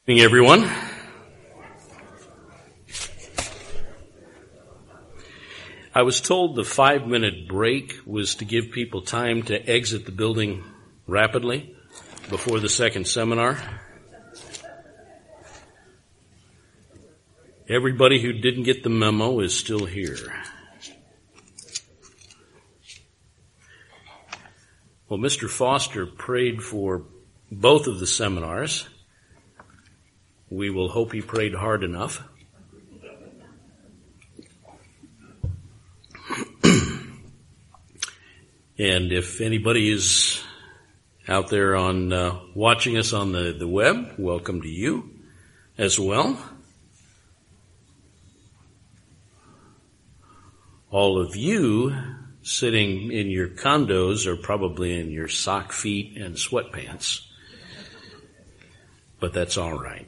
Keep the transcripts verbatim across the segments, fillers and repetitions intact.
Good evening, everyone. I was told the five-minute break was to give people time to exit the building rapidly before the second seminar. Everybody who didn't get the memo is still here. Well, Mister Foster prayed for both of the seminars. We will hope he prayed hard enough. And if anybody is out there on uh, watching us on the, the web, welcome to you as well. All of you sitting in your condos are probably in your sock feet and sweatpants, but that's all right.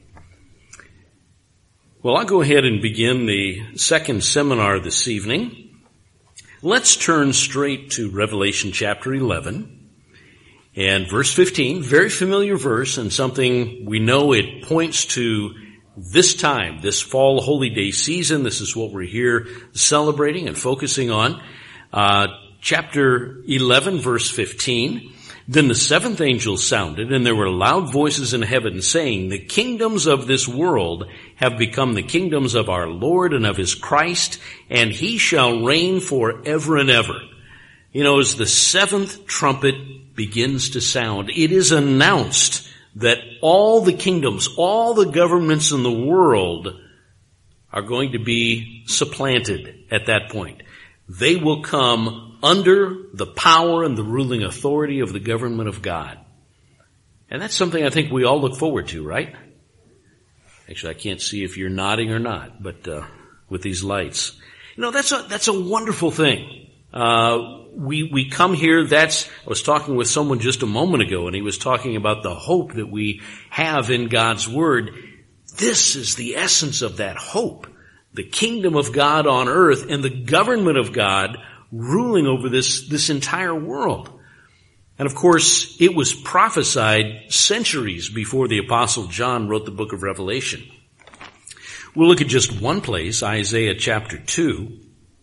Well, I'll go ahead and begin the second seminar this evening. Let's turn straight to Revelation chapter eleven and verse fifteen, very familiar verse and something we know it points to this time, this fall holy day season. This is what we're here celebrating and focusing on. Uh, chapter eleven, verse fifteen. Then the seventh angel sounded, and there were loud voices in heaven saying, "The kingdoms of this world have become the kingdoms of our Lord and of his Christ, and he shall reign forever and ever." You know, as the seventh trumpet begins to sound, it is announced that all the kingdoms, all the governments in the world are going to be supplanted at that point. They will come under the power and the ruling authority of the government of God. And that's something I think we all look forward to, right? Actually, I can't see if you're nodding or not, but uh, with these lights. You know, that's a, that's a wonderful thing. Uh, we, we come here, that's, I was talking with someone just a moment ago, and he was talking about the hope that we have in God's Word. This is the essence of that hope. The kingdom of God on earth and the government of God ruling over this, this entire world. And of course, it was prophesied centuries before the Apostle John wrote the book of Revelation. We'll look at just one place, Isaiah chapter two.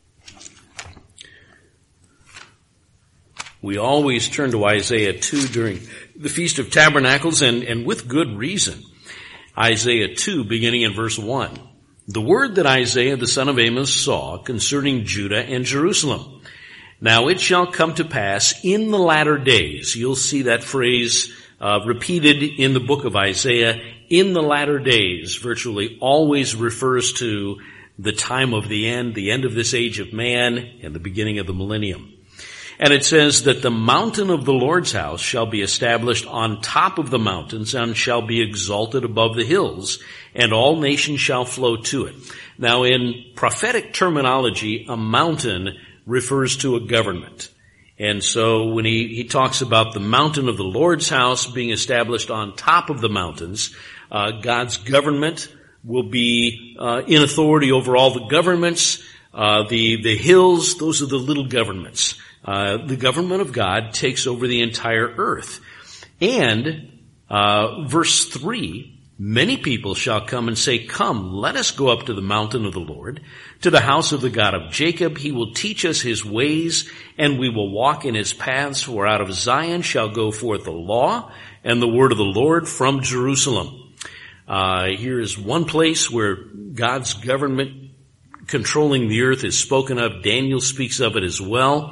We always turn to Isaiah two during the Feast of Tabernacles, and, and with good reason. Isaiah two, beginning in verse one. The word that Isaiah the son of Amos saw concerning Judah and Jerusalem. Now it shall come to pass in the latter days. You'll see that phrase uh, repeated in the book of Isaiah. In the latter days virtually always refers to the time of the end, the end of this age of man, and the beginning of the millennium. And it says that the mountain of the Lord's house shall be established on top of the mountains and shall be exalted above the hills, and all nations shall flow to it. Now, in prophetic terminology, a mountain refers to a government. And so when he, he talks about the mountain of the Lord's house being established on top of the mountains, uh, God's government will be uh, in authority over all the governments. Uh, the, the hills, those are the little governments. Uh, the government of God takes over the entire earth. And, uh, verse three, many people shall come and say, "Come, let us go up to the mountain of the Lord, to the house of the God of Jacob. He will teach us his ways, and we will walk in his paths. For out of Zion shall go forth the law and the word of the Lord from Jerusalem." Uh, here is one place where God's government controlling the earth is spoken of. Daniel speaks of it as well.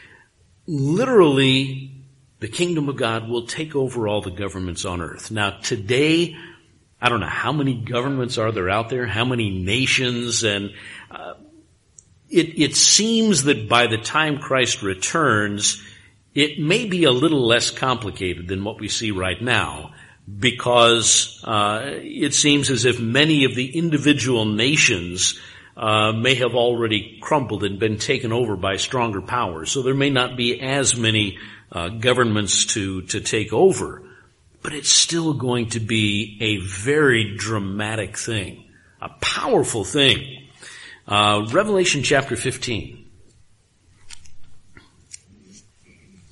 Literally, the kingdom of God will take over all the governments on earth. Now, today, I don't know how many governments are there out there, how many nations, and uh, it, it seems that by the time Christ returns, it may be a little less complicated than what we see right now, because uh, it seems as if many of the individual nations Uh, may have already crumbled and been taken over by stronger powers. So there may not be as many uh, governments to, to take over. But it's still going to be a very dramatic thing, a powerful thing. Uh, Revelation chapter fifteen.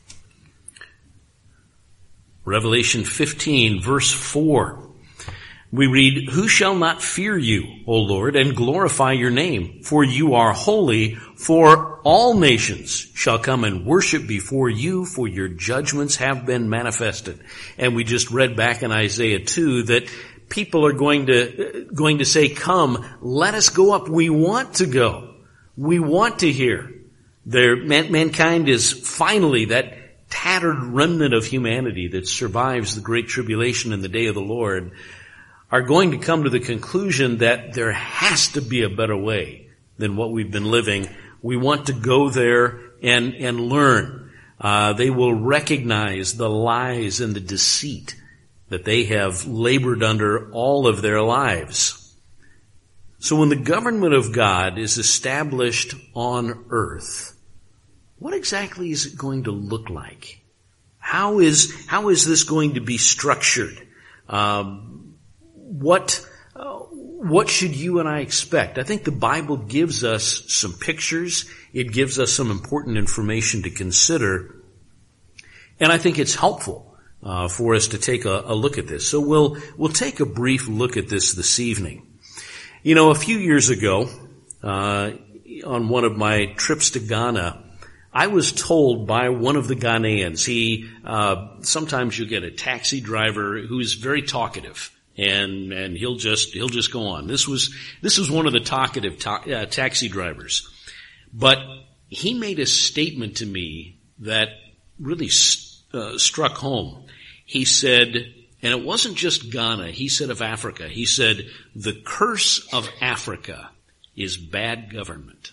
Revelation fifteen, verse four. We read, "Who shall not fear you, O Lord, and glorify your name? For you are holy, for all nations shall come and worship before you, for your judgments have been manifested." And we just read back in Isaiah two that people are going to, going to say, "Come, let us go up. We want to go. We want to hear." There, man, mankind is finally that tattered remnant of humanity that survives the great tribulation in the day of the Lord, are going to come to the conclusion that there has to be a better way than what we've been living. We want to go there and, and learn. Uh, they will recognize the lies and the deceit that they have labored under all of their lives. So when the government of God is established on earth, what exactly is it going to look like? How is, how is this going to be structured? Um, What, uh, what should you and I expect? I think the Bible gives us some pictures. It gives us some important information to consider. And I think it's helpful, uh, for us to take a, a look at this. So we'll, we'll take a brief look at this this evening. You know, a few years ago, uh, on one of my trips to Ghana, I was told by one of the Ghanaians, he, uh, sometimes you get a taxi driver who's very talkative. And, and he'll just, he'll just go on. This was, this was one of the talkative ta- uh, taxi drivers. But he made a statement to me that really st- uh, struck home. He said, and it wasn't just Ghana, he said of Africa, he said, "The curse of Africa is bad government."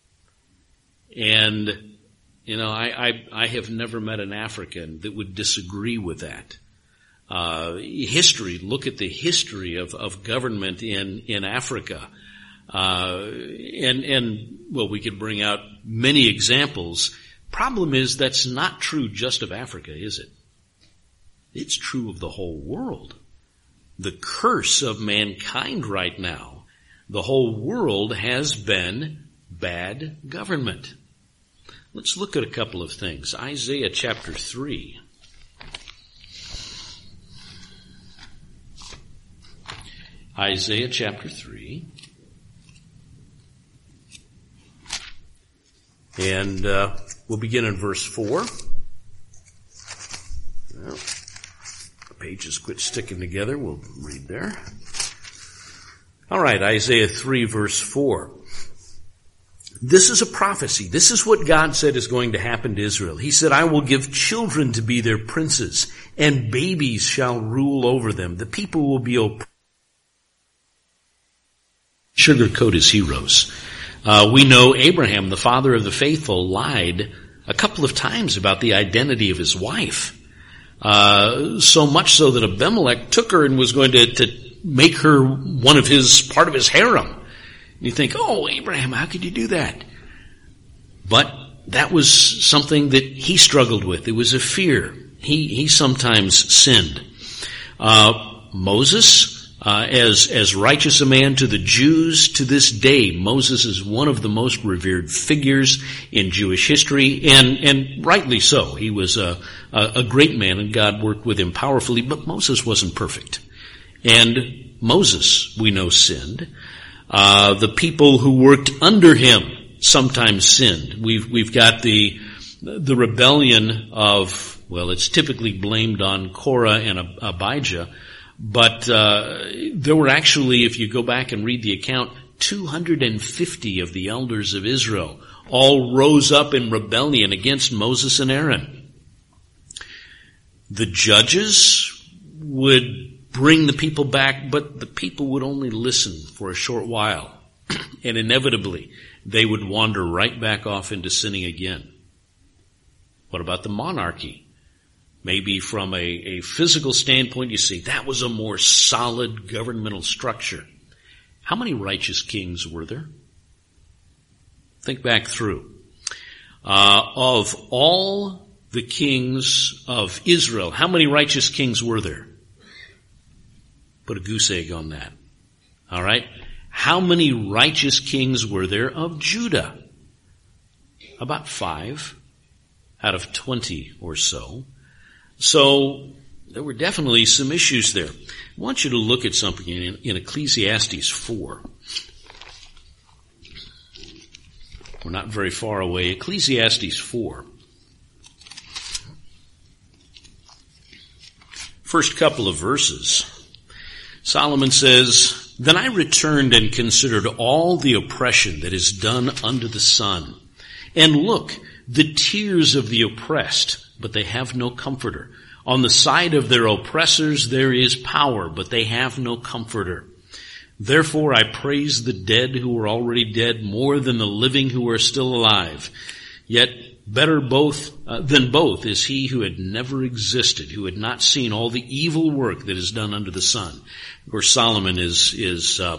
And, you know, I, I, I have never met an African that would disagree with that. Uh, history, look at the history of, of government in, in Africa. Uh, and, and, well, we could bring out many examples. Problem is, that's not true just of Africa, is it? It's true of the whole world. The curse of mankind right now, the whole world has been bad government. Let's look at a couple of things. Isaiah chapter three. Isaiah chapter three. And uh, we'll begin in verse four. Well, the pages quit sticking together. We'll read there. All right, Isaiah three, verse four. This is a prophecy. This is what God said is going to happen to Israel. He said, "I will give children to be their princes, and babies shall rule over them. The people will be oppressed. Sugarcoat his heroes." Uh, we know Abraham, the father of the faithful, lied a couple of times about the identity of his wife. Uh, so much so that Abimelech took her and was going to, to make her one of his, part of his harem. And you think, oh, Abraham, how could you do that? But that was something that he struggled with. It was a fear. He, he sometimes sinned. Uh, Moses, Uh, as, as righteous a man to the Jews to this day, Moses is one of the most revered figures in Jewish history, and, and rightly so. He was a, a, a great man, and God worked with him powerfully, but Moses wasn't perfect. And Moses, we know, sinned. Uh, the people who worked under him sometimes sinned. We've, we've got the, the rebellion of, well, it's typically blamed on Korah and Abijah. But uh there were actually, if you go back and read the account, two hundred fifty of the elders of Israel all rose up in rebellion against Moses and Aaron. The judges would bring the people back, but the people would only listen for a short while. And inevitably, they would wander right back off into sinning again. What about the monarchy? Maybe from a, a physical standpoint, you see, that was a more solid governmental structure. How many righteous kings were there? Think back through. Uh, of all the kings of Israel, how many righteous kings were there? Put a goose egg on that. All right? How many righteous kings were there of Judah? About five out of twenty or so. So there were definitely some issues there. I want you to look at something in, in Ecclesiastes four. We're not very far away. Ecclesiastes four. First couple of verses. Solomon says, "Then I returned and considered all the oppression that is done under the sun. And look, the tears of the oppressed, but they have no comforter. On the side of their oppressors there is power, but they have no comforter. Therefore I praise the dead who are already dead more than the living who are still alive. Yet better both uh, than both is he who had never existed, who had not seen all the evil work that is done under the sun." Of course, Solomon is is uh,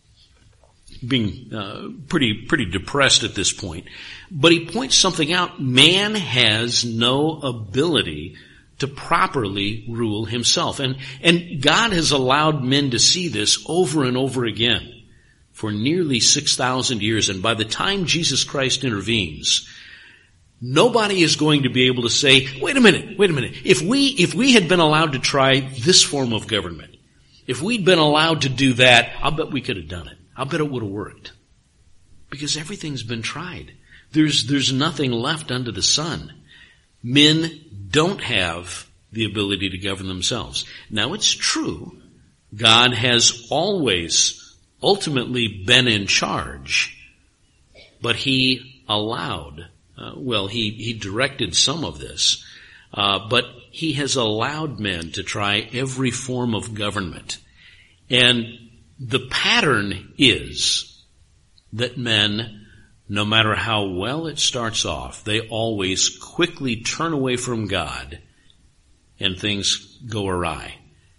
being uh, pretty pretty depressed at this point, but he points something out: man has no ability to properly rule himself. And, and God has allowed men to see this over and over again for nearly six thousand years. And by the time Jesus Christ intervenes, nobody is going to be able to say, wait a minute, wait a minute. If we, if we had been allowed to try this form of government, if we'd been allowed to do that, I'll bet we could have done it. I'll bet it would have worked. Because everything's been tried. There's, there's nothing left under the sun. Men don't have the ability to govern themselves. Now, it's true, God has always ultimately been in charge, but he allowed, uh, well, he, he directed some of this, uh, but he has allowed men to try every form of government. And the pattern is that men, no matter how well it starts off, they always quickly turn away from God and things go awry.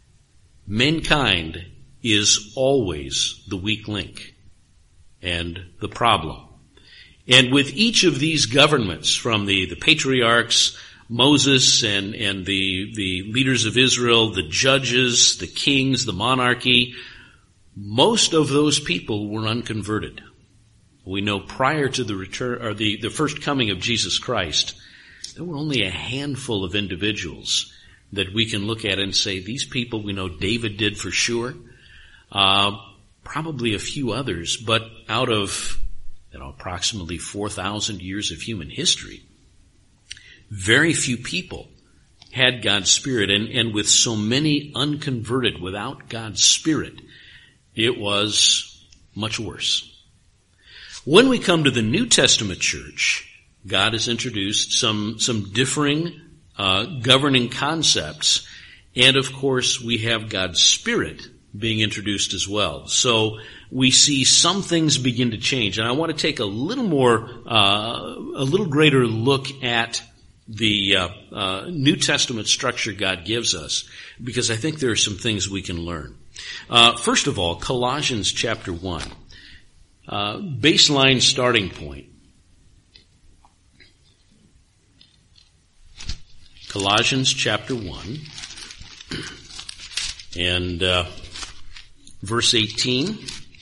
Mankind is always the weak link and the problem. And with each of these governments, from the, the patriarchs, Moses and, and the, the leaders of Israel, the judges, the kings, the monarchy, most of those people were unconverted. We know prior to the return, or the, the first coming of Jesus Christ, there were only a handful of individuals that we can look at and say, these people, we know David did for sure, uh, probably a few others, but out of, you know, approximately four thousand years of human history, very few people had God's Spirit, and, and with so many unconverted without God's Spirit, it was much worse. When we come to the New Testament church, God has introduced some, some differing, uh, governing concepts. And of course, we have God's Spirit being introduced as well. So we see some things begin to change. And I want to take a little more, uh, a little greater look at the, uh, uh, New Testament structure God gives us, because I think there are some things we can learn. Uh, first of all, Colossians chapter one. Uh, baseline starting point. Colossians chapter one and uh, verse eighteen.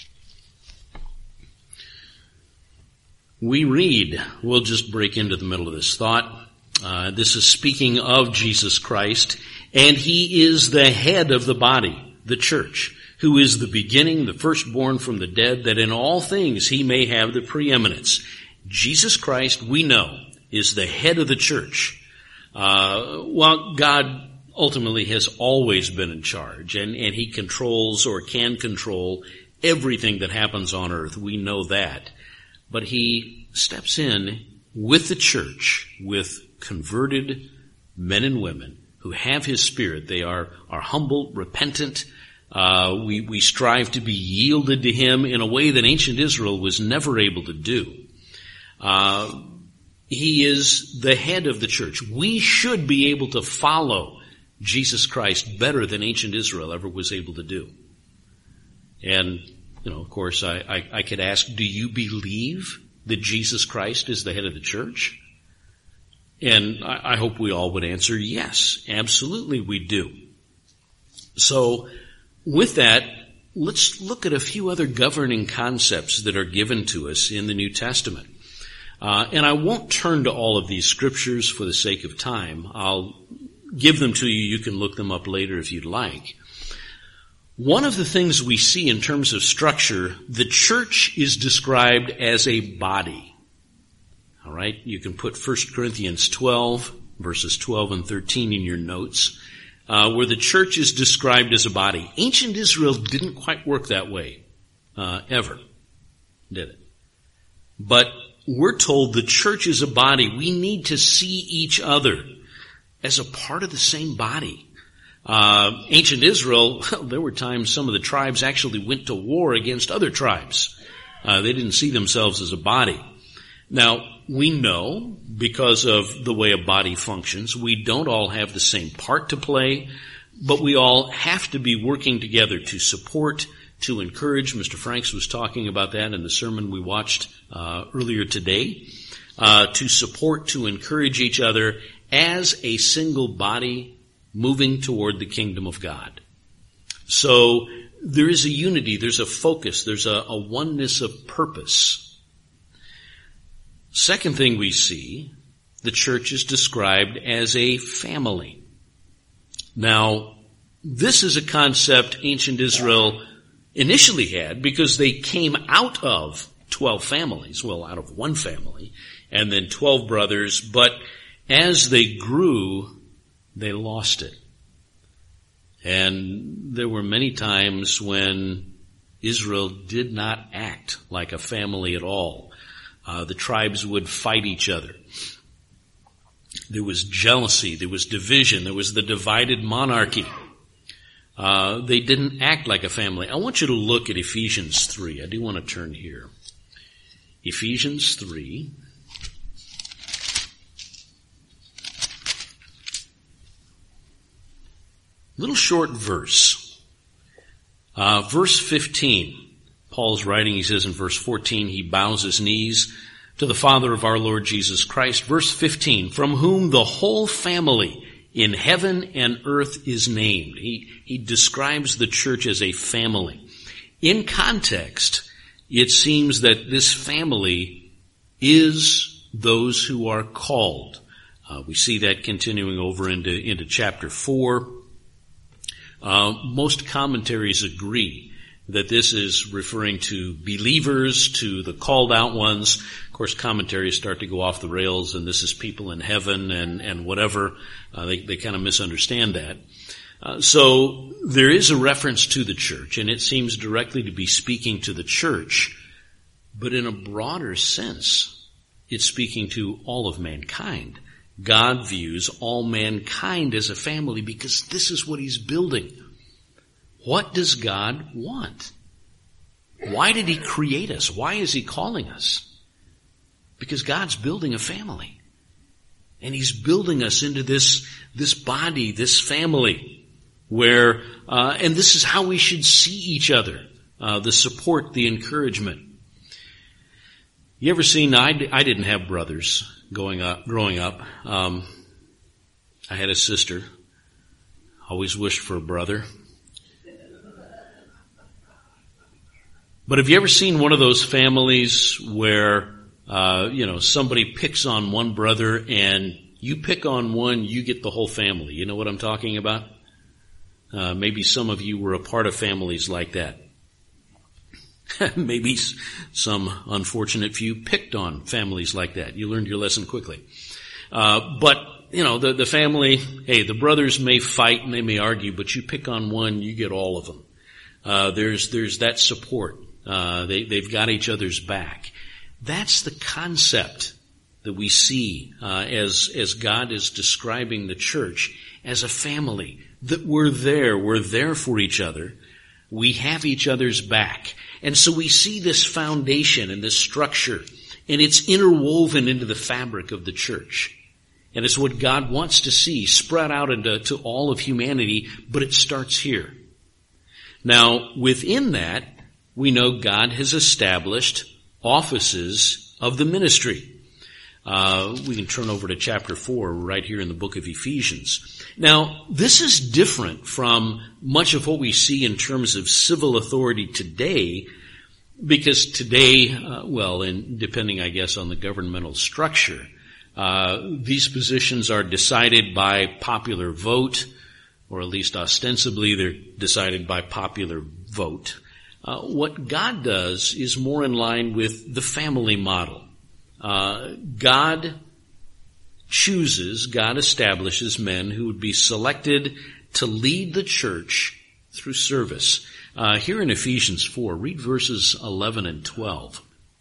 We read, we'll just break into the middle of this thought. Uh, this is speaking of Jesus Christ, and he is the head of the body, the church, who is the beginning, the firstborn from the dead, that in all things he may have the preeminence. Jesus Christ, we know, is the head of the church. Uh, while God ultimately has always been in charge, and, and he controls or can control everything that happens on earth, we know that. But he steps in with the church, with converted men and women who have his Spirit. They are, are humble, repentant. Uh, we, we strive to be yielded to him in a way that ancient Israel was never able to do. Uh, he is the head of the church. We should be able to follow Jesus Christ better than ancient Israel ever was able to do. And, you know, of course, I, I, I could ask, do you believe that Jesus Christ is the head of the church? And I, I hope we all would answer yes, absolutely we do. So, with that, let's look at a few other governing concepts that are given to us in the New Testament. Uh, and I won't turn to all of these scriptures for the sake of time. I'll give them to you. You can look them up later if you'd like. One of the things we see in terms of structure, the church is described as a body. All right? You can put First Corinthians twelve, verses twelve and thirteen in your notes, uh, where the church is described as a body. Ancient Israel didn't quite work that way, uh, ever, did it? But we're told the church is a body. We need to see each other as a part of the same body. Uh, ancient Israel, well, there were times some of the tribes actually went to war against other tribes. Uh, they didn't see themselves as a body. Now, we know, because of the way a body functions, we don't all have the same part to play, but we all have to be working together to support, to encourage. Mister Franks was talking about that in the sermon we watched uh, earlier today. Uh, to support, to encourage each other as a single body moving toward the kingdom of God. So there is a unity, there's a focus, there's a, a oneness of purpose. Second thing we see, the church is described as a family. Now, this is a concept ancient Israel initially had because they came out of twelve families, well, out of one family, and then twelve brothers, but as they grew, they lost it. And there were many times when Israel did not act like a family at all. Uh, the tribes would fight each other. There was jealousy, there was division, there was the divided monarchy. Uh, they didn't act like a family. I want you to look at Ephesians three. I do want to turn here. Ephesians three. Little short verse. Uh, verse fifteen. Paul's writing, he says in verse fourteen, he bows his knees to the Father of our Lord Jesus Christ. Verse fifteen, from whom the whole family in heaven and earth is named. He, he describes the church as a family. In context, it seems that this family is those who are called. Uh, we see that continuing over into, into chapter four. Uh, most commentaries agree that this is referring to believers, to the called out ones. Of course, commentaries start to go off the rails, and this is people in heaven and, and whatever. Uh, they, they kind of misunderstand that. Uh, so there is a reference to the church, and it seems directly to be speaking to the church, but in a broader sense, it's speaking to all of mankind. God views all mankind as a family because this is what he's building. What does God want? Why did he create us? Why is he calling us? Because God's building a family. And he's building us into this, this body, this family, where, uh, and this is how we should see each other, uh, the support, the encouragement. You ever seen, I, I didn't have brothers going up, growing up. Um, I had a sister. Always wished for a brother. But have you ever seen one of those families where, uh, you know, somebody picks on one brother and you pick on one, you get the whole family? You know what I'm talking about? Uh, maybe some of you were a part of families like that. Maybe some unfortunate few picked on families like that. You learned your lesson quickly. Uh, but, you know, the, the family, hey, the brothers may fight and they may argue, but you pick on one, you get all of them. Uh, there's, there's that support. Uh, they, they've got each other's back. That's the concept that we see, uh, as, as God is describing the church as a family, that we're there, we're there for each other. We have each other's back. And so we see this foundation and this structure, and it's interwoven into the fabric of the church. And it's what God wants to see spread out into to all of humanity, but it starts here. Now, within that, we know God has established offices of the ministry. Uh, we can turn over to chapter four right here in the book of Ephesians. Now, this is different from much of what we see in terms of civil authority today, because today, uh, well, and depending, I guess, on the governmental structure, uh, these positions are decided by popular vote, or at least ostensibly they're decided by popular vote. Uh, what God does is more in line with the family model. Uh, God chooses, God establishes men who would be selected to lead the church through service. Uh, here in Ephesians four, read verses eleven and twelve.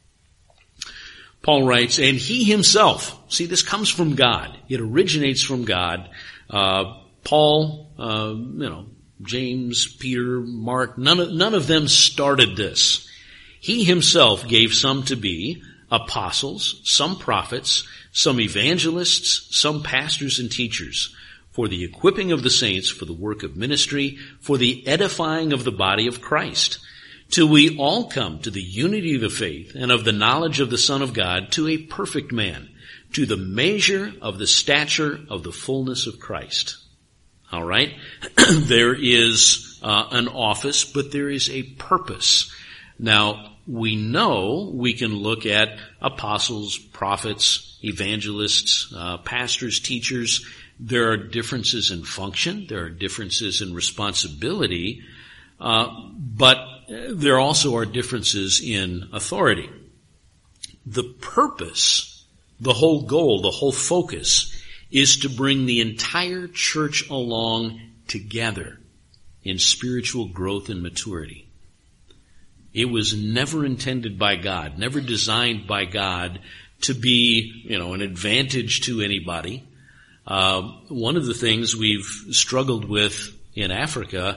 Paul writes, and he himself, see, this comes from God. It originates from God. Uh, Paul, uh, you know, James, Peter, Mark, none of, none of them started this. He himself gave some to be apostles, some prophets, some evangelists, some pastors and teachers, for the equipping of the saints, for the work of ministry, for the edifying of the body of Christ, till we all come to the unity of the faith and of the knowledge of the Son of God, to a perfect man, to the measure of the stature of the fullness of Christ. All right? There is uh, an office, but there is a purpose. Now, we know we can look at apostles, prophets, evangelists, uh, pastors, teachers. There are differences in function. There are differences in responsibility. Uh, but there also are differences in authority. The purpose, the whole goal, the whole focus is to bring the entire church along together in spiritual growth and maturity. It was never intended by God, never designed by God to be, you know, an advantage to anybody. Uh, one of the things we've struggled with in Africa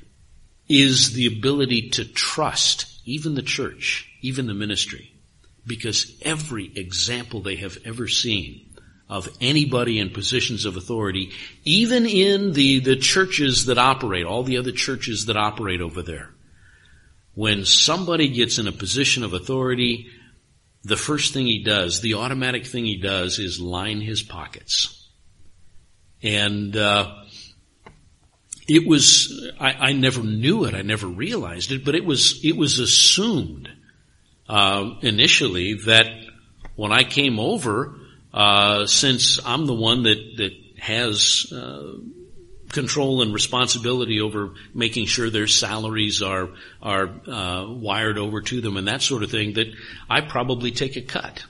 is the ability to trust even the church, even the ministry, because every example they have ever seen of anybody in positions of authority, even in the, the churches that operate, all the other churches that operate over there, when somebody gets in a position of authority, the first thing he does, the automatic thing he does is line his pockets. And uh It was, I, I never knew it, I never realized it, but it was, it was assumed, uh, initially that when I came over, uh, since I'm the one that, that has, uh, control and responsibility over making sure their salaries are, are, uh, wired over to them and that sort of thing, that I probably take a cut.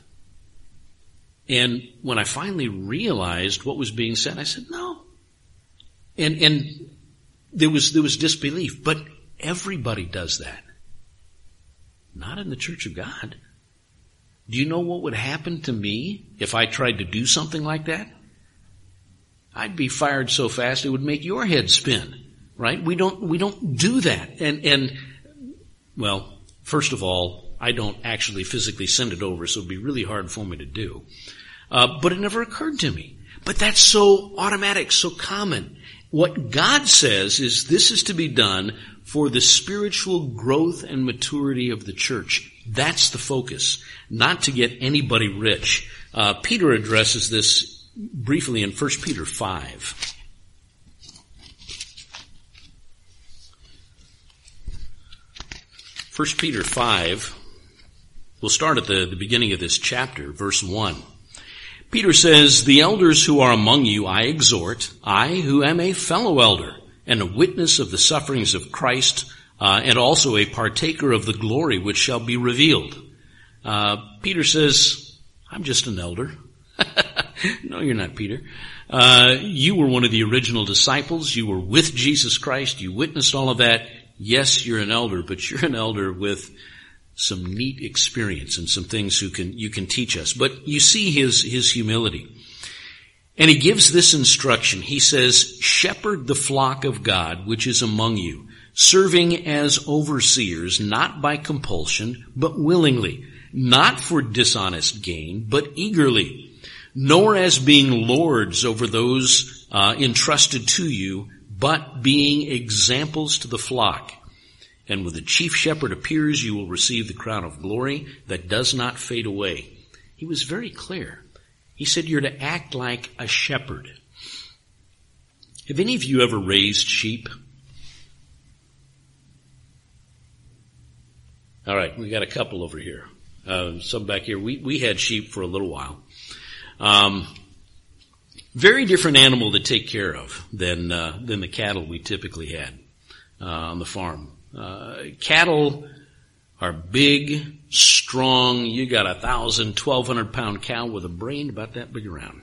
And when I finally realized what was being said, I said, no. And, and, There was, there was disbelief, but everybody does that. Not in the Church of God. Do you know what would happen to me if I tried to do something like that? I'd be fired so fast it would make your head spin, right? We don't, we don't do that. And, and, well, first of all, I don't actually physically send it over, so it'd be really hard for me to do. Uh, but it never occurred to me. But that's so automatic, so common. What God says is this is to be done for the spiritual growth and maturity of the church. That's the focus, not to get anybody rich. Uh, Peter addresses this briefly in First Peter five. First Peter five, we'll start at the, the beginning of this chapter, verse one. Peter says, the elders who are among you I exhort, I who am a fellow elder and a witness of the sufferings of Christ, uh, and also a partaker of the glory which shall be revealed. Uh, Peter says, I'm just an elder. No, you're not, Peter. Uh, you were one of the original disciples. You were with Jesus Christ. You witnessed all of that. Yes, you're an elder, but you're an elder with some neat experience and some things who can, you can teach us. But you see his, his humility. And he gives this instruction. He says, shepherd the flock of God which is among you, serving as overseers, not by compulsion, but willingly, not for dishonest gain, but eagerly, nor as being lords over those uh, entrusted to you, but being examples to the flock. And when the chief shepherd appears, you will receive the crown of glory that does not fade away. He was very clear. He said you're to act like a shepherd. Have any of you ever raised sheep? All right, we got a couple over here. Uh, some back here. We, we had sheep for a little while. Um, Very different animal to take care of than uh, than the cattle we typically had uh, on the farm. Uh, cattle are big, strong. You got a thousand, twelve hundred pound cow with a brain about that big around.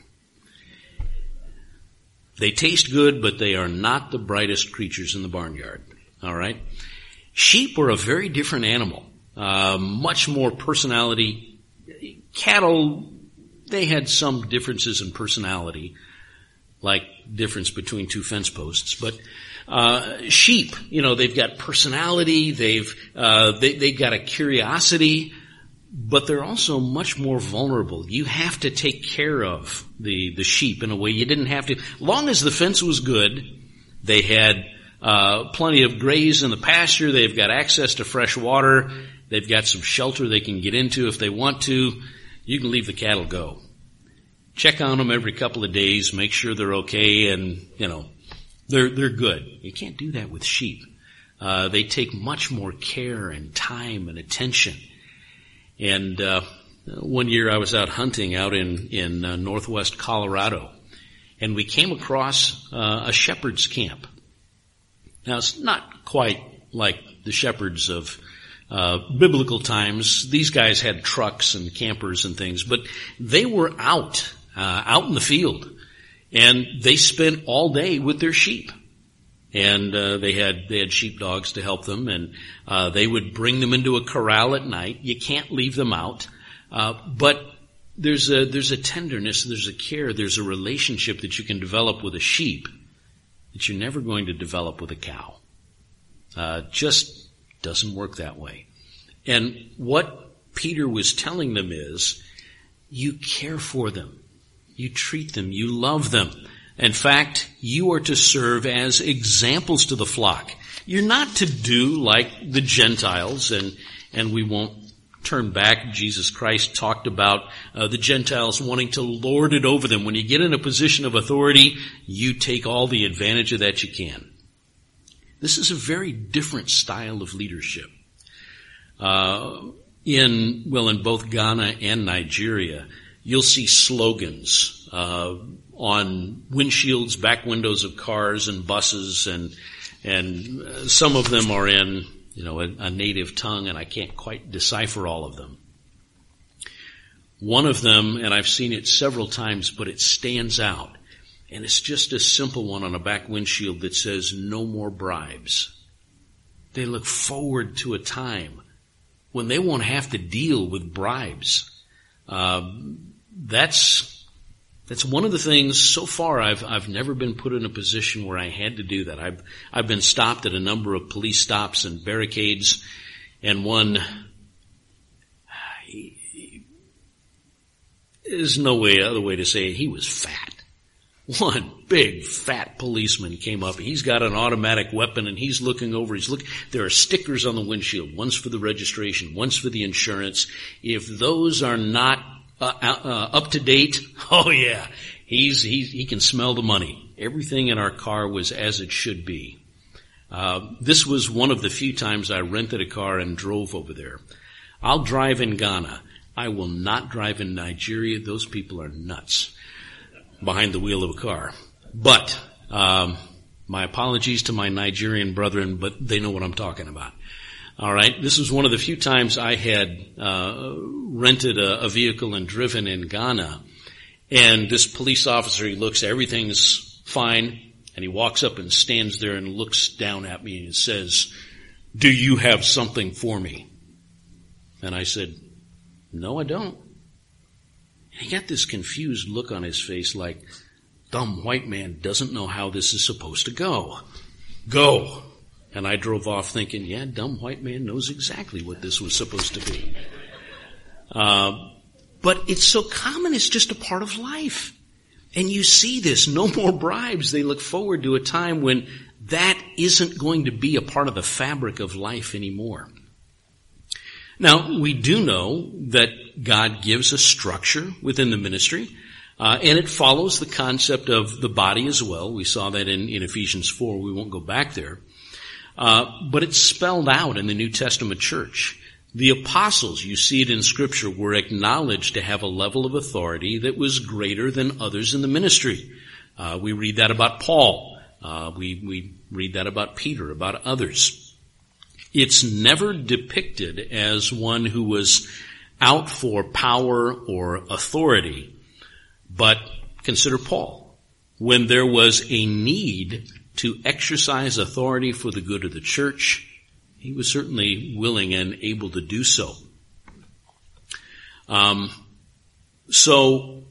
They taste good, but they are not the brightest creatures in the barnyard. All right. Sheep were a very different animal, uh, much more personality. Cattle, they had some differences in personality, like difference between two fence posts. But uh sheep, you know, they've got personality, they've uh they they've got a curiosity, but they're also much more vulnerable. You have to take care of the the sheep in a way you didn't have to. Long as the fence was good, they had uh plenty of graze in the pasture, they've got access to fresh water, they've got some shelter they can get into if they want to. You can leave the cattle go. Check on them every couple of days, make sure they're okay, and, you know, they're they're good. You can't do that with sheep. Uh they take much more care and time and attention. And uh one year I was out hunting out in in uh, northwest Colorado, and we came across uh, a shepherd's camp. Now, it's not quite like the shepherds of uh biblical times. These guys had trucks and campers and things, but they were out, uh out in the field, and they spent all day with their sheep. And uh they had they had sheepdogs to help them, and uh they would bring them into a corral at night. You can't leave them out. Uh but there's a there's a tenderness, there's a care, there's a relationship that you can develop with a sheep that you're never going to develop with a cow. Uh, just doesn't work that way. And what Peter was telling them is, you care for them. You treat them. You love them. In fact, you are to serve as examples to the flock. You're not to do like the Gentiles, and, and we won't turn back. Jesus Christ talked about uh, the Gentiles wanting to lord it over them. When you get in a position of authority, you take all the advantage of that you can. This is a very different style of leadership. Uh, in, well, in both Ghana and Nigeria, you'll see slogans, uh, on windshields, back windows of cars and buses, and, and uh, some of them are in, you know, a, a native tongue, and I can't quite decipher all of them. One of them, and I've seen it several times, but it stands out. And it's just a simple one on a back windshield that says, no more bribes. They look forward to a time when they won't have to deal with bribes. Uh, that's, that's one of the things, so far I've, I've never been put in a position where I had to do that. I've, I've been stopped at a number of police stops and barricades, and one, he, he, there's no way, other way to say it, he was fat. One big fat policeman came up. He's got an automatic weapon, and he's looking over. He's look. There are stickers on the windshield. One's for the registration. One's for the insurance. If those are not uh, uh, up to date, oh yeah, he's he he can smell the money. Everything in our car was as it should be. Uh, this was one of the few times I rented a car and drove over there. I'll drive in Ghana. I will not drive in Nigeria. Those people are nuts behind the wheel of a car. But um my apologies to my Nigerian brethren, but they know what I'm talking about. All right, this was one of the few times I had uh rented a, a vehicle and driven in Ghana, and this police officer, he looks, everything's fine, and he walks up and stands there and looks down at me and says, "Do you have something for me?" And I said, "No, I don't." He got this confused look on his face like, dumb white man doesn't know how this is supposed to go. Go. And I drove off thinking, yeah, dumb white man knows exactly what this was supposed to be. Uh, but it's so common, it's just a part of life. And you see this, no more bribes. They look forward to a time when that isn't going to be a part of the fabric of life anymore. Now, we do know that God gives a structure within the ministry, uh, and it follows the concept of the body as well. We saw that in, in Ephesians four. We won't go back there. Uh, but it's spelled out in the New Testament church. The apostles, you see it in Scripture, were acknowledged to have a level of authority that was greater than others in the ministry. Uh, we read that about Paul. Uh, we, we read that about Peter, about others. It's never depicted as one who was out for power or authority. But consider Paul. When there was a need to exercise authority for the good of the church, he was certainly willing and able to do so. Um, so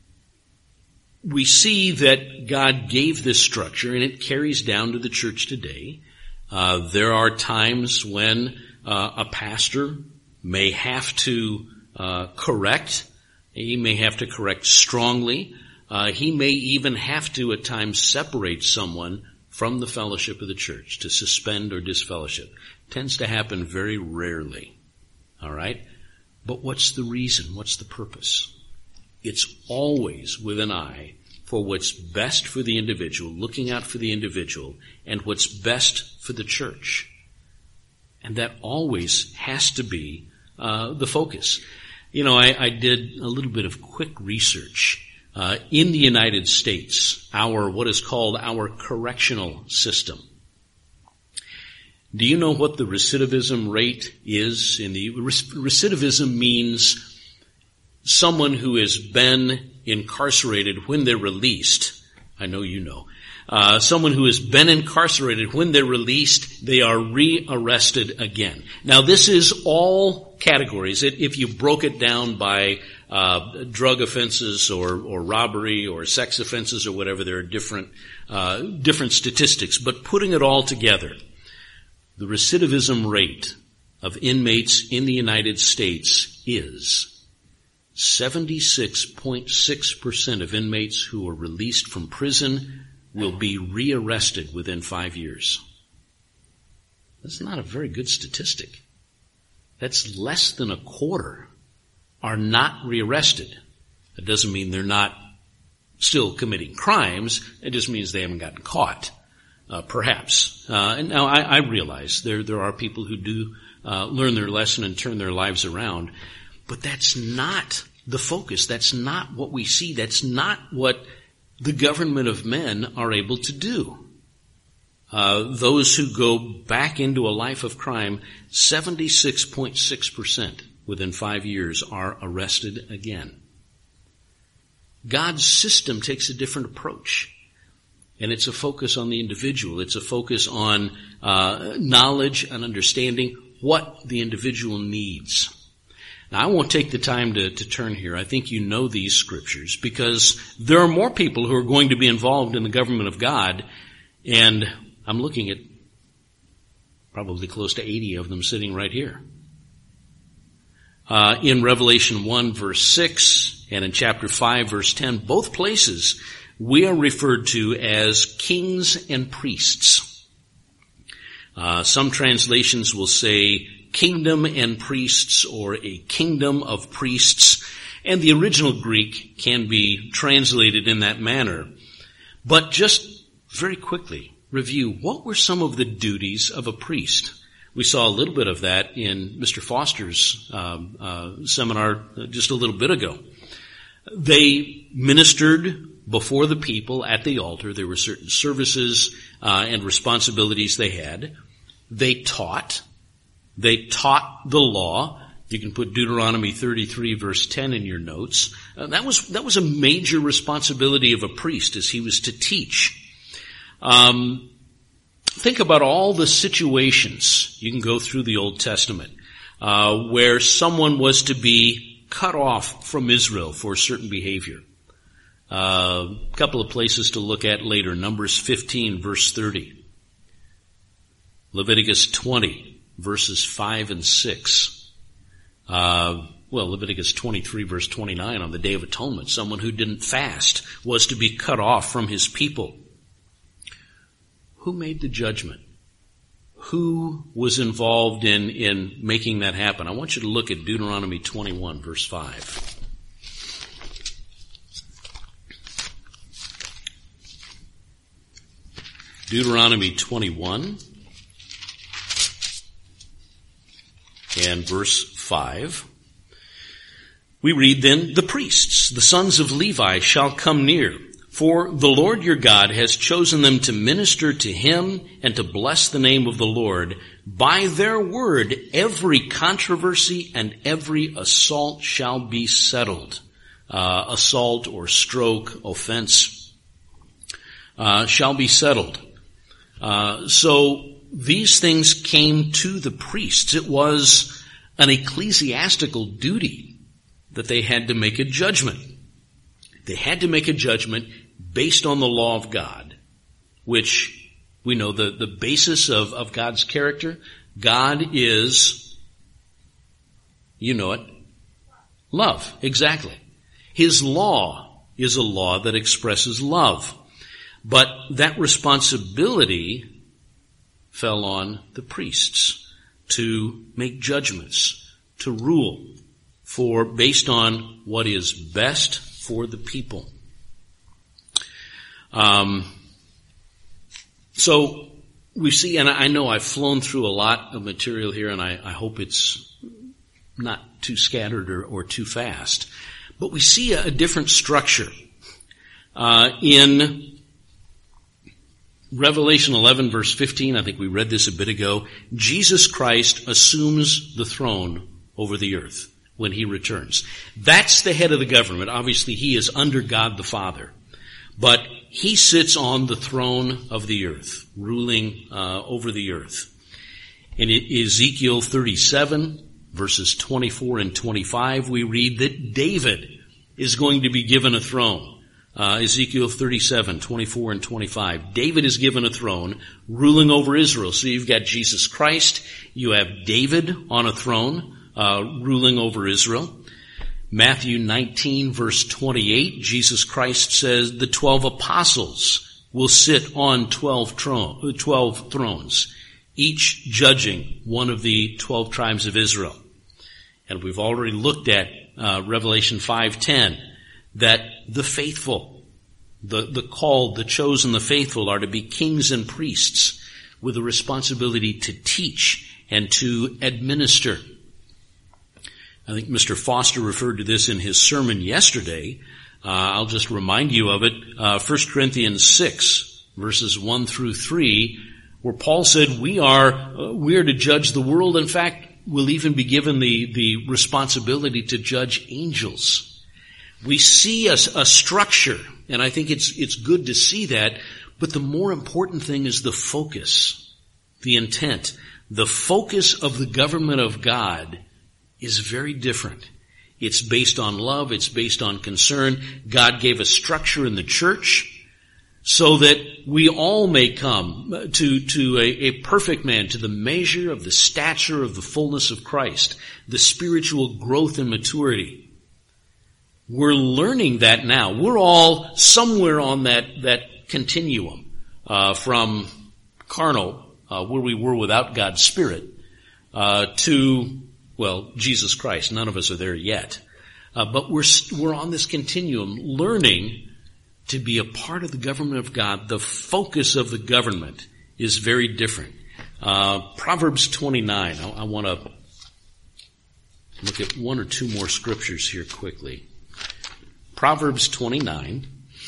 we see that God gave this structure, and it carries down to the church today. Uh, there are times when uh, a pastor may have to uh, correct. He may have to correct strongly. Uh, he may even have to at times separate someone from the fellowship of the church, to suspend or disfellowship. Tends to happen very rarely. All right? But what's the reason? What's the purpose? It's always with an eye for what's best for the individual, looking out for the individual, and what's best for the church. And that always has to be uh, the focus. You know, I, I did a little bit of quick research. Uh, in the United States, our, what is called our correctional system. Do you know what the recidivism rate is? In the recidivism means someone who has been incarcerated when they're released. I know you know. Uh, someone who has been incarcerated, when they're released, they are rearrested again. Now, this is all categories. It, if you broke it down by uh, drug offenses or, or robbery or sex offenses or whatever, there are different uh, different statistics. But putting it all together, the recidivism rate of inmates in the United States is seventy-six point six percent of inmates who are released from prison will be rearrested within five years. That's not a very good statistic. That's less than a quarter are not rearrested. That doesn't mean they're not still committing crimes. It just means they haven't gotten caught, uh, perhaps. Uh, and now I, I realize there there are people who do uh, learn their lesson and turn their lives around, but that's not the focus. That's not what we see. That's not what the government of men are able to do. Uh, those who go back into a life of crime, seventy-six point six percent within five years are arrested again. God's system takes a different approach. And it's a focus on the individual. It's a focus on uh, knowledge and understanding what the individual needs. Now, I won't take the time to, to turn here. I think you know these scriptures because there are more people who are going to be involved in the government of God, and I'm looking at probably close to eighty of them sitting right here. Uh, in Revelation one, verse six, and in chapter five, verse ten, both places we are referred to as kings and priests. Uh, some translations will say kingdom and priests, or a kingdom of priests, and the original Greek can be translated in that manner. But just very quickly review, what were some of the duties of a priest? We saw a little bit of that in Mister Foster's um, uh, seminar just a little bit ago. They ministered before the people at the altar. There were certain services uh, and responsibilities they had. They taught. They taught the law. You can put Deuteronomy thirty-three, verse ten in your notes. Uh, that was that was a major responsibility of a priest, as he was to teach. Um, think about all the situations you can go through the Old Testament uh, where someone was to be cut off from Israel for certain behavior. Uh, a couple of places to look at later. Numbers fifteen, verse thirty. Leviticus twenty, verses five and six. Uh, well, Leviticus twenty-three, verse twenty-nine, on the Day of Atonement, someone who didn't fast was to be cut off from his people. Who made the judgment? Who was involved in, in making that happen? I want you to look at Deuteronomy twenty-one, verse five. Deuteronomy twenty-one. and verse five. We read then, the priests, the sons of Levi, shall come near, for the Lord your God has chosen them to minister to him and to bless the name of the Lord. By their word, every controversy and every assault shall be settled. Uh, assault or stroke, offense, uh, shall be settled. Uh, so these things came to the priests. It was an ecclesiastical duty that they had to make a judgment. They had to make a judgment based on the law of God, which we know the, the basis of, of God's character. God is, you know it, love. Exactly. His law is a law that expresses love. But that responsibility fell on the priests to make judgments, to rule for based on what is best for the people. Um, so we see, and I know I've flown through a lot of material here, and I, I hope it's not too scattered or, or too fast. But we see a, a different structure uh, in Revelation eleven, verse fifteen. I think we read this a bit ago. Jesus Christ assumes the throne over the earth when he returns. That's the head of the government. Obviously, he is under God the Father. But he sits on the throne of the earth, ruling uh, over the earth. In Ezekiel thirty-seven, verses twenty-four and twenty-five, we read that David is going to be given a throne. Uh, Ezekiel thirty-seven, twenty-four and twenty-five. David is given a throne, ruling over Israel. So you've got Jesus Christ, you have David on a throne, uh, ruling over Israel. Matthew nineteen, verse twenty-eight, Jesus Christ says the twelve apostles will sit on twelve, tron- twelve thrones, each judging one of the twelve tribes of Israel. And we've already looked at uh, Revelation five ten, that the faithful, the, the called, the chosen, the faithful are to be kings and priests with a responsibility to teach and to administer. I think Mister Foster referred to this in his sermon yesterday. Uh, I'll just remind you of it. Uh, First Corinthians six, verses one through three, where Paul said we are, uh, we are to judge the world. In fact, we'll even be given the, the responsibility to judge angels. We see a, a structure, and I think it's, it's good to see that, but the more important thing is the focus, the intent. The focus of the government of God is very different. It's based on love. It's based on concern. God gave a structure in the church so that we all may come to, to a, a perfect man, to the measure of the stature of the fullness of Christ, the spiritual growth and maturity. We're learning that now. We're all somewhere on that, that continuum, uh, from carnal, uh, where we were without God's Spirit, uh, to, well, Jesus Christ. None of us are there yet. Uh, but we're, we're on this continuum, learning to be a part of the government of God. The focus of the government is very different. Uh, Proverbs twenty-nine. I, I want to look at one or two more scriptures here quickly. Proverbs twenty-nine.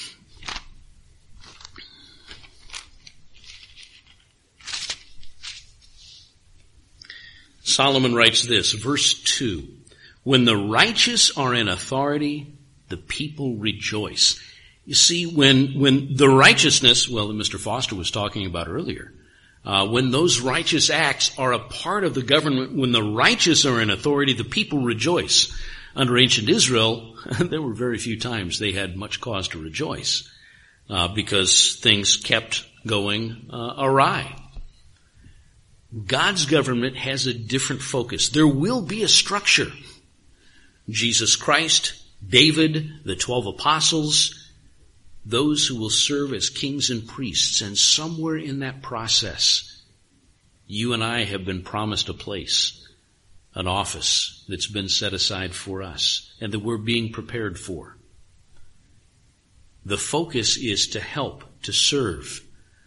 Solomon writes this, verse two. When the righteous are in authority, the people rejoice. You see, when, when the righteousness, well, that Mister Foster was talking about earlier, uh, when those righteous acts are a part of the government, when the righteous are in authority, the people rejoice. Under ancient Israel, there were very few times they had much cause to rejoice, uh, because things kept going uh, awry. God's government has a different focus. There will be a structure. Jesus Christ, David, the twelve apostles, those who will serve as kings and priests. And somewhere in that process, you and I have been promised a place, an office that's been set aside for us and that we're being prepared for. The focus is to help, to serve.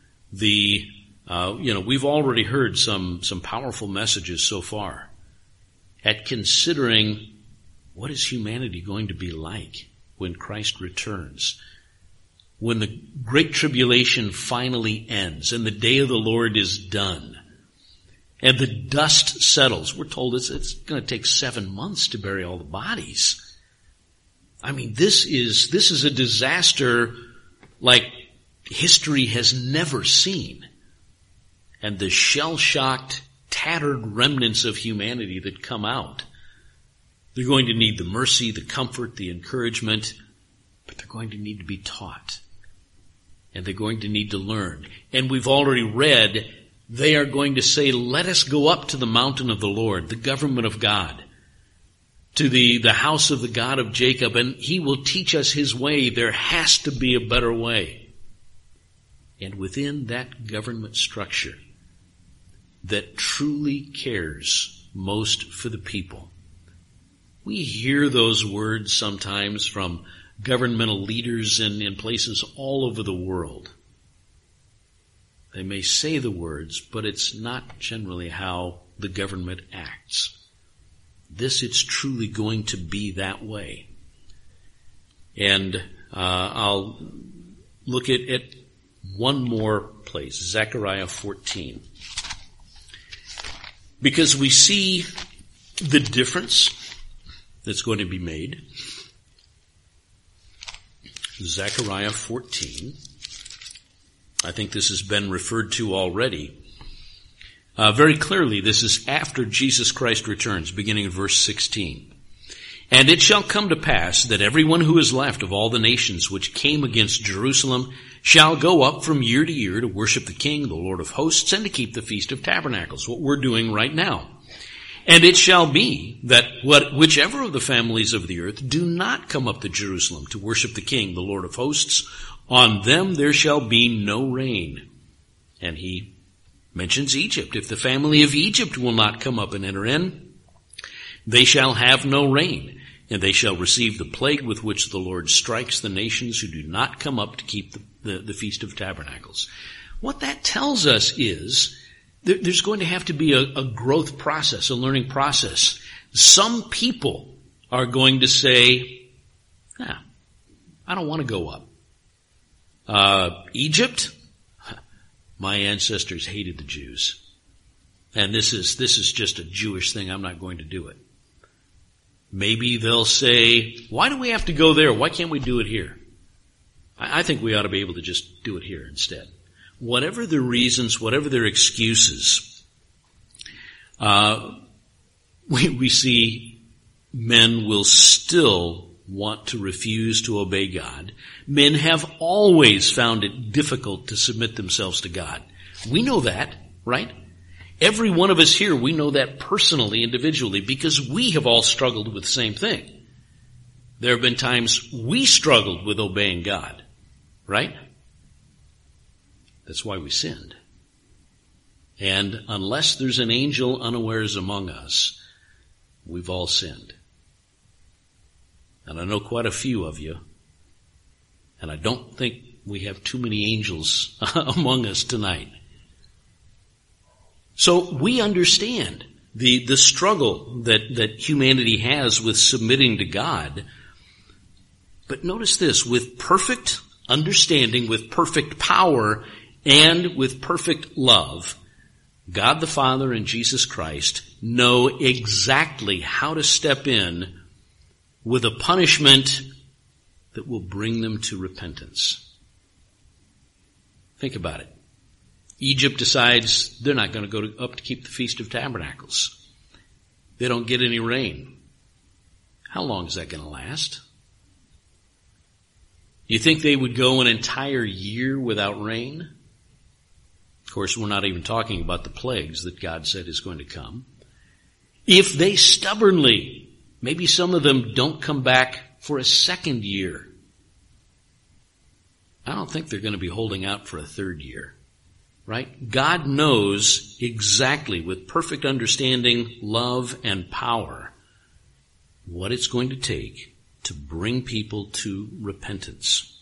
The, uh, you know, we've already heard some, some powerful messages so far. at considering what is humanity going to be like when Christ returns, when the great tribulation finally ends and the day of the Lord is done and the dust settles. We're told it's, it's going to take seven months to bury all the bodies. I mean, this is, this is a disaster like history has never seen. And the shell-shocked, tattered remnants of humanity that come out, they're going to need the mercy, the comfort, the encouragement, but they're going to need to be taught. And they're going to need to learn. And we've already read, they are going to say, let us go up to the mountain of the Lord, the government of God, to the, the house of the God of Jacob, and he will teach us his way. There has to be a better way. And within that government structure that truly cares most for the people, we hear those words sometimes from governmental leaders in, in places all over the world. They may say the words, but it's not generally how the government acts. This, it's truly going to be that way. And uh, I'll look at, at one more place, Zechariah fourteen. Because we see the difference that's going to be made. Zechariah fourteen. I think this has been referred to already. Uh, very clearly, this is after Jesus Christ returns, beginning in verse sixteen. And it shall come to pass that everyone who is left of all the nations which came against Jerusalem shall go up from year to year to worship the King, the Lord of hosts, and to keep the Feast of Tabernacles, what we're doing right now. And it shall be that what, whichever of the families of the earth do not come up to Jerusalem to worship the King, the Lord of hosts, on them there shall be no rain. And he mentions Egypt. If the family of Egypt will not come up and enter in, they shall have no rain, and they shall receive the plague with which the Lord strikes the nations who do not come up to keep the, the, the Feast of Tabernacles. What that tells us is there, there's going to have to be a, a growth process, a learning process. Some people are going to say, nah, I don't want to go up. Uh, Egypt? My ancestors hated the Jews. And this is, this is just a Jewish thing. I'm not going to do it. Maybe they'll say, why do we have to go there? Why can't we do it here? I, I think we ought to be able to just do it here instead. Whatever their reasons, whatever their excuses, uh, we, we see men will still want to refuse to obey God. Men have always found it difficult to submit themselves to God. We know that, right? Every one of us here, we know that personally, individually, because we have all struggled with the same thing. There have been times we struggled with obeying God, right? That's why we sinned. And unless there's an angel unawares among us, we've all sinned. And I know quite a few of you, and I don't think we have too many angels among us tonight. So we understand the, the struggle that, that humanity has with submitting to God. But notice this, with perfect understanding, with perfect power, and with perfect love, God the Father and Jesus Christ know exactly how to step in with a punishment that will bring them to repentance. Think about it. Egypt decides they're not going to go to, up to keep the Feast of Tabernacles. They don't get any rain. How long is that going to last? You think they would go an entire year without rain? Of course, we're not even talking about the plagues that God said is going to come. If they stubbornly, maybe some of them don't come back for a second year, I don't think they're going to be holding out for a third year. Right? God knows exactly, with perfect understanding, love, and power, what it's going to take to bring people to repentance.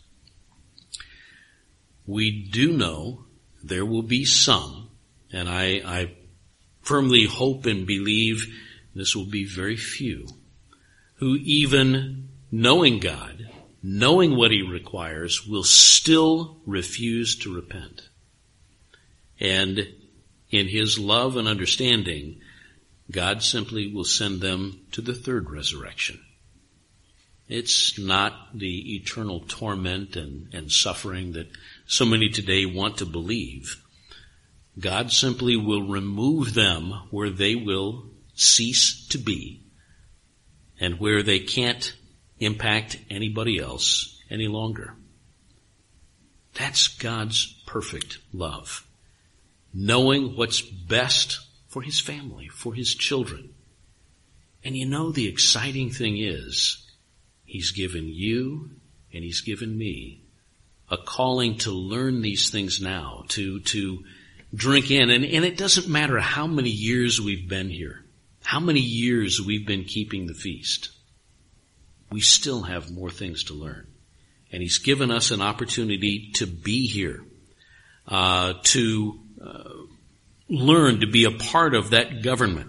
We do know there will be some, and I, I firmly hope and believe this will be very few, who even knowing God, knowing what he requires, will still refuse to repent. And in his love and understanding, God simply will send them to the third resurrection. It's not the eternal torment and, and suffering that so many today want to believe. God simply will remove them where they will cease to be and where they can't impact anybody else any longer. That's God's perfect love. Knowing what's best for his family, for his children. And you know, the exciting thing is, he's given you and he's given me a calling to learn these things now, to, to drink in. And, and it doesn't matter how many years we've been here, how many years we've been keeping the feast. We still have more things to learn. And he's given us an opportunity to be here, uh, to uh, learn to be a part of that government.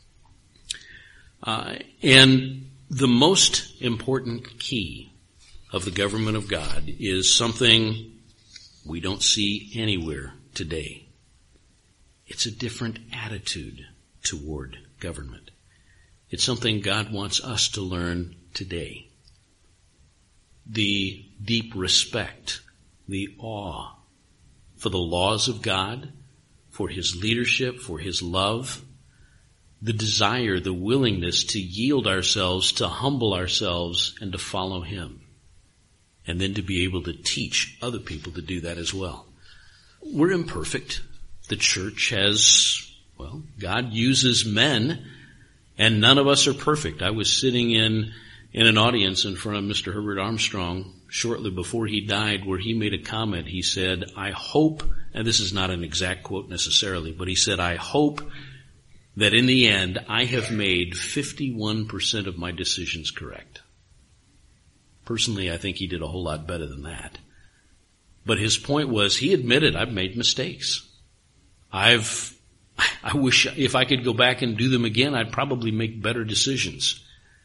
Uh, and the most important key of the government of God is something we don't see anywhere today. It's a different attitude toward government. It's something God wants us to learn today. The deep respect, the awe for the laws of God, for his leadership, for his love, the desire, the willingness to yield ourselves, to humble ourselves, and to follow him. And then to be able to teach other people to do that as well. We're imperfect. The church has, well, God uses men, and none of us are perfect. I was sitting in, in an audience in front of Mister Herbert Armstrong shortly before he died, where he made a comment. He said, I hope, and this is not an exact quote necessarily, but he said, I hope that in the end, I have made fifty-one percent of my decisions correct. Personally, I think he did a whole lot better than that. But his point was, he admitted, I've made mistakes. I've, I wish if I could go back and do them again, I'd probably make better decisions.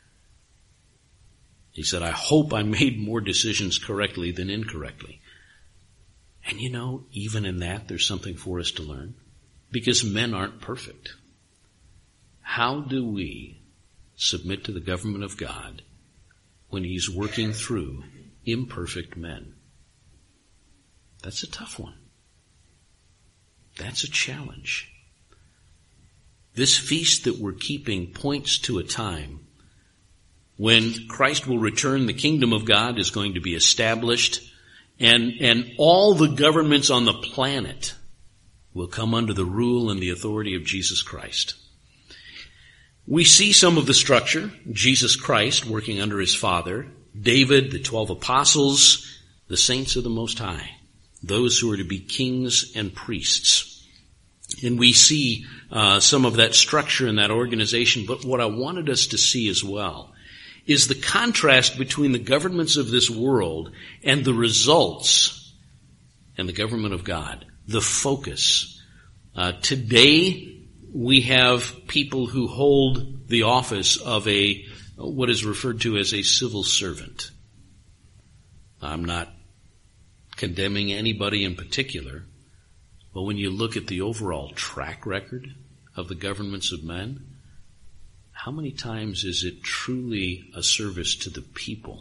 He said, I hope I made more decisions correctly than incorrectly. And you know, even in that, there's something for us to learn. Because men aren't perfect. How do we submit to the government of God when he's working through imperfect men? That's a tough one. That's a challenge. This feast that we're keeping points to a time when Christ will return, the kingdom of God is going to be established, and, and all the governments on the planet will come under the rule and the authority of Jesus Christ. We see some of the structure, Jesus Christ working under his Father, David, the twelve apostles, the saints of the Most High, those who are to be kings and priests. And we see uh, some of that structure and that organization, but what I wanted us to see as well is the contrast between the governments of this world and the results and the government of God, the focus. Uh, today, we have people who hold the office of a, what is referred to as a civil servant. I'm not condemning anybody in particular, but when you look at the overall track record of the governments of men, how many times is it truly a service to the people?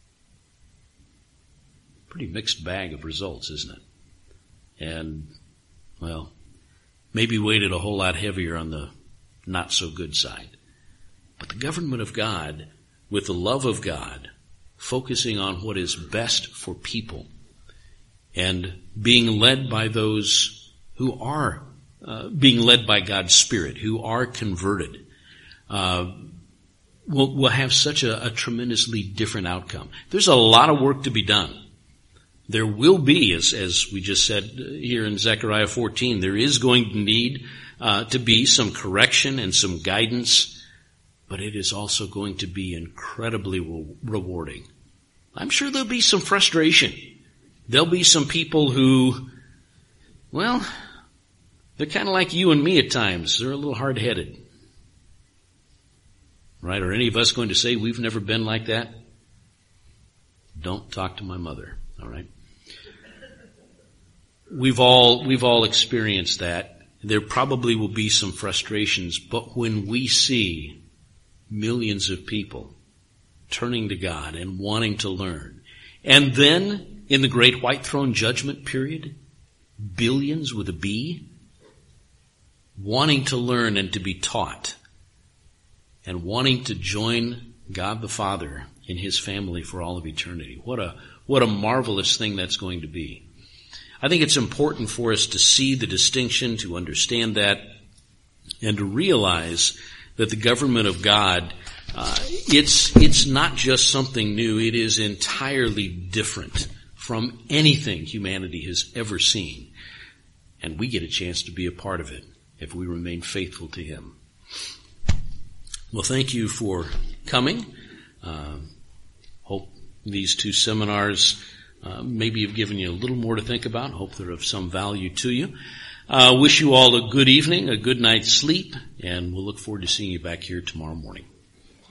Pretty mixed bag of results, isn't it? And, well, maybe weighted a whole lot heavier on the not so good side. But the government of God, with the love of God, focusing on what is best for people, and being led by those who are, uh, being led by God's Spirit, who are converted, uh, will, will have such a, a tremendously different outcome. There's a lot of work to be done. There will be, as, as we just said here in Zechariah fourteen, there is going to need uh, to be some correction and some guidance, but it is also going to be incredibly re- rewarding. I'm sure there'll be some frustration. There'll be some people who, well, they're kind of like you and me at times. They're a little hard-headed. Right? Are any of us going to say we've never been like that? Don't talk to my mother. All right? We've all, we've all experienced that. There probably will be some frustrations, but when we see millions of people turning to God and wanting to learn, and then in the great white throne judgment period, billions with a B, wanting to learn and to be taught, and wanting to join God the Father in His family for all of eternity. What a, what a marvelous thing that's going to be. I think it's important for us to see the distinction, to understand that, and to realize that the government of God, uh, it's, it's not just something new, it is entirely different from anything humanity has ever seen. And we get a chance to be a part of it if we remain faithful to Him. Well, thank you for coming. Uh, hope these two seminars uh, maybe have given you a little more to think about. Hope they're of some value to you. Uh, wish you all a good evening, a good night's sleep, and we'll look forward to seeing you back here tomorrow morning.